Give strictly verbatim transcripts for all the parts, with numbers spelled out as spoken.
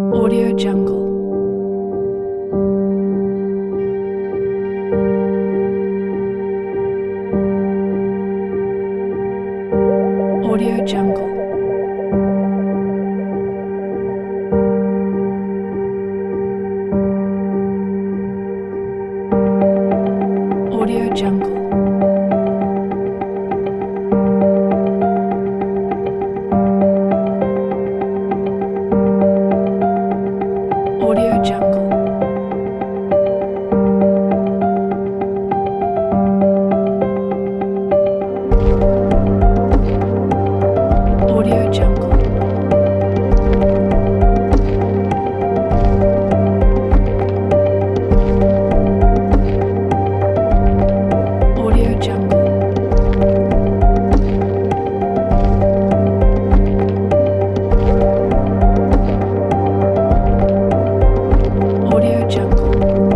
Audio Jungle. Audio Jungle. Audio Jungle. Audio Jungle. Audio Jungle. Audio Jungle. Audio Jungle.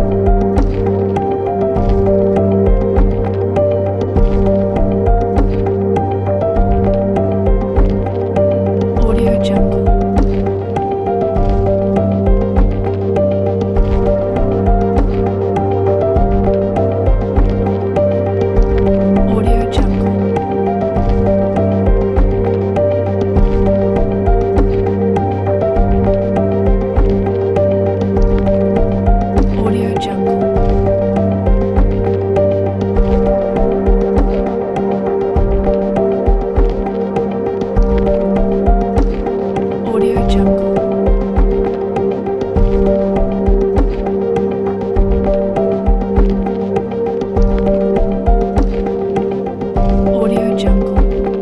Audio Jungle. Audio Jungle. Audio Jungle. Audio Jungle. Audio Jungle.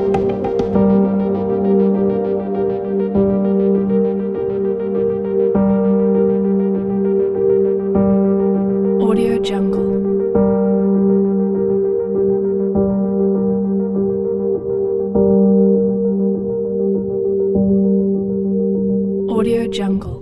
Audio Jungle. Audio Jungle.